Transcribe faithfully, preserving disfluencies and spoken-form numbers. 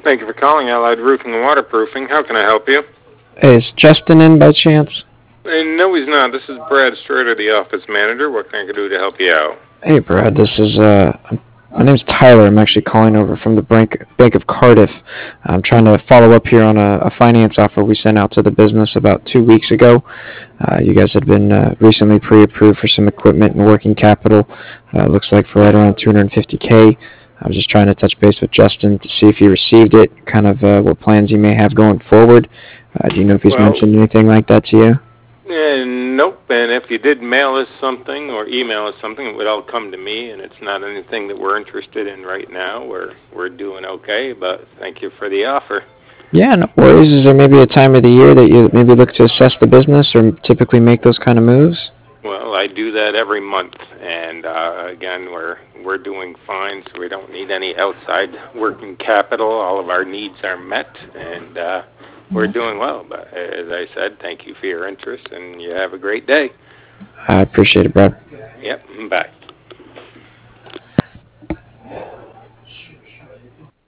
Thank you for calling Allied Roofing and Waterproofing. How can I help you? Hey, is Justin in by chance? Uh, no, he's not. This is Brad Strader, the office manager. What can I do to help you out? Hey, Brad. This is uh, my name's Tyler. I'm actually calling over from the Bank Bank of Cardiff. I'm trying to follow up here on a, a finance offer we sent out to the business about two weeks ago. Uh, you guys had been uh, recently pre-approved for some equipment and working capital. Uh, looks like for right around two hundred fifty k. I was just trying to touch base with Justin to see if he received it, kind of uh, what plans he may have going forward. Uh, do you know if he's Well, mentioned anything like that to you? uh, nope. And if you did mail us something or email us something, it would all come to me, and it's not anything that we're interested in right now. We're we're doing okay, but thank you for the offer. Yeah, no worries. Is there maybe a time of the year that you maybe look to assess the business or typically make those kind of moves? Well, I do that every month, and uh, again, we're we're doing fine, so we don't need any outside working capital. All of our needs are met, and uh, we're doing well. But as I said, thank you for your interest, and you have a great day. I appreciate it, Brad. Yep, bye.